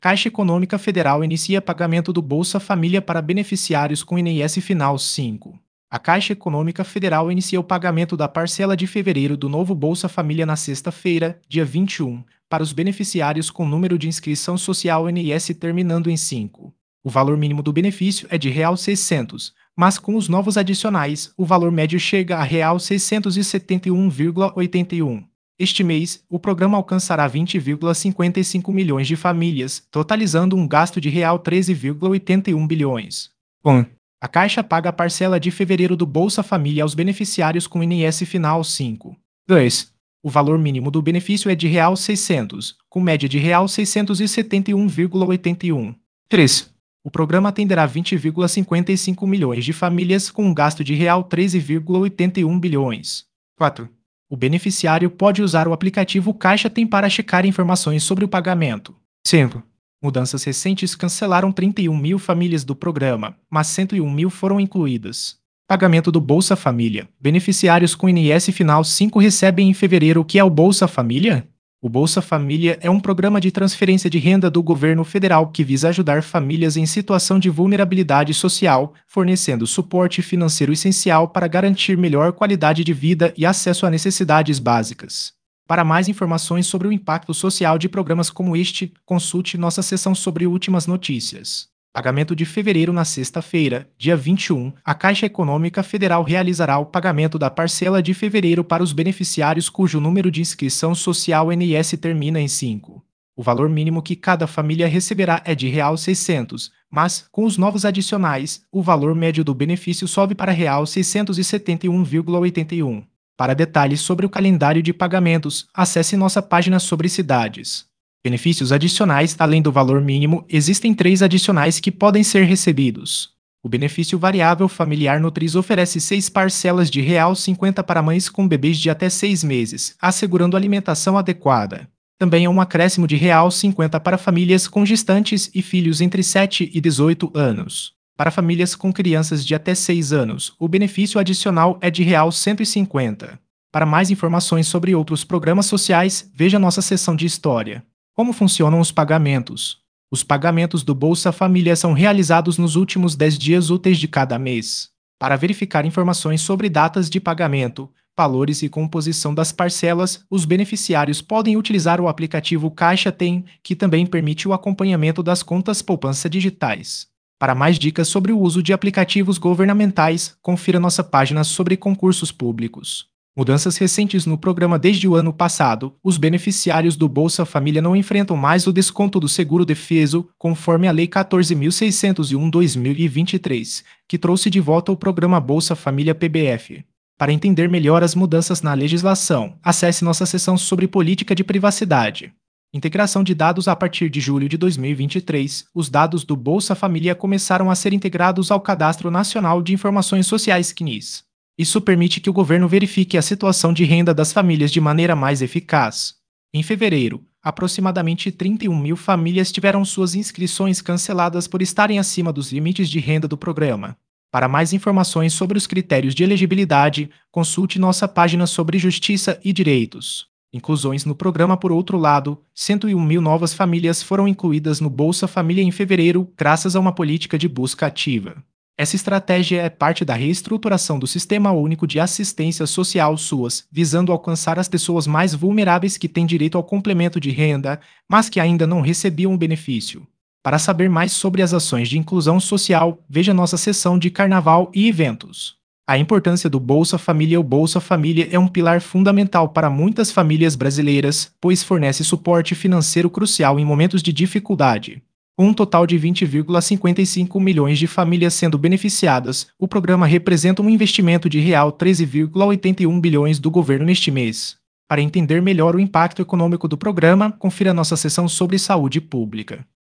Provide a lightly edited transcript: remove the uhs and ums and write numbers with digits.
Caixa Econômica Federal inicia pagamento do Bolsa Família para beneficiários com INSS Final 5. A Caixa Econômica Federal inicia o pagamento da parcela de fevereiro do novo Bolsa Família na sexta-feira, dia 21, para os beneficiários com número de inscrição social INSS terminando em 5. O valor mínimo do benefício é de R$ 600, mas com os novos adicionais, o valor médio chega a R$ 671,81. Este mês, o programa alcançará 20,55 milhões de famílias, totalizando um gasto de R$ 13,81 bilhões. 1. A Caixa paga a parcela de fevereiro do Bolsa Família aos beneficiários com INSS Final 5. 2. O valor mínimo do benefício é de R$ 600, com média de R$ 671,81. 3. O programa atenderá 20,55 milhões de famílias com um gasto de R$ 13,81 bilhões. 4. O beneficiário pode usar o aplicativo Caixa Tem para checar informações sobre o pagamento. 5. Mudanças recentes cancelaram 31 mil famílias do programa, mas 101 mil foram incluídas. Pagamento do Bolsa Família. Beneficiários com INSS Final 5 recebem em fevereiro o que é o Bolsa Família? O Bolsa Família é um programa de transferência de renda do governo federal que visa ajudar famílias em situação de vulnerabilidade social, fornecendo suporte financeiro essencial para garantir melhor qualidade de vida e acesso a necessidades básicas. Para mais informações sobre o impacto social de programas como este, consulte nossa seção sobre últimas notícias. Pagamento de fevereiro na sexta-feira, dia 21, a Caixa Econômica Federal realizará o pagamento da parcela de fevereiro para os beneficiários cujo número de inscrição social INSS termina em 5. O valor mínimo que cada família receberá é de R$ 600, mas, com os novos adicionais, o valor médio do benefício sobe para R$ 671,81. Para detalhes sobre o calendário de pagamentos, acesse nossa página sobre cidades. Benefícios adicionais, além do valor mínimo, existem 3 adicionais que podem ser recebidos. O benefício variável familiar Nutris oferece 6 parcelas de R$ 50 para mães com bebês de até 6 meses, assegurando alimentação adequada. Também há um acréscimo de R$ 50 para famílias com gestantes e filhos entre 7 e 18 anos. Para famílias com crianças de até 6 anos, o benefício adicional é de R$ 150. Para mais informações sobre outros programas sociais, veja nossa seção de História. Como funcionam os pagamentos? Os pagamentos do Bolsa Família são realizados nos últimos 10 dias úteis de cada mês. Para verificar informações sobre datas de pagamento, valores e composição das parcelas, os beneficiários podem utilizar o aplicativo Caixa Tem, que também permite o acompanhamento das contas poupança digitais. Para mais dicas sobre o uso de aplicativos governamentais, confira nossa página sobre concursos públicos. Mudanças recentes no programa desde o ano passado, os beneficiários do Bolsa Família não enfrentam mais o desconto do seguro-defeso, conforme a Lei 14.601/2023, que trouxe de volta o programa Bolsa Família PBF. Para entender melhor as mudanças na legislação, acesse nossa seção sobre política de privacidade. Integração de dados. A partir de julho de 2023, os dados do Bolsa Família começaram a ser integrados ao Cadastro Nacional de Informações Sociais CNIS. Isso permite que o governo verifique a situação de renda das famílias de maneira mais eficaz. Em fevereiro, aproximadamente 31 mil famílias tiveram suas inscrições canceladas por estarem acima dos limites de renda do programa. Para mais informações sobre os critérios de elegibilidade, consulte nossa página sobre Justiça e Direitos. Inclusões no programa. Por outro lado, 101 mil novas famílias foram incluídas no Bolsa Família em fevereiro, graças a uma política de busca ativa. Essa estratégia é parte da reestruturação do Sistema Único de Assistência Social SUAS, visando alcançar as pessoas mais vulneráveis que têm direito ao complemento de renda, mas que ainda não recebiam o benefício. Para saber mais sobre as ações de inclusão social, veja nossa seção de Carnaval e Eventos. A importância do Bolsa Família. O Bolsa Família é um pilar fundamental para muitas famílias brasileiras, pois fornece suporte financeiro crucial em momentos de dificuldade. Com um total de 20,55 milhões de famílias sendo beneficiadas, o programa representa um investimento de R$ 13,81 bilhões do governo neste mês. Para entender melhor o impacto econômico do programa, confira nossa seção sobre saúde pública.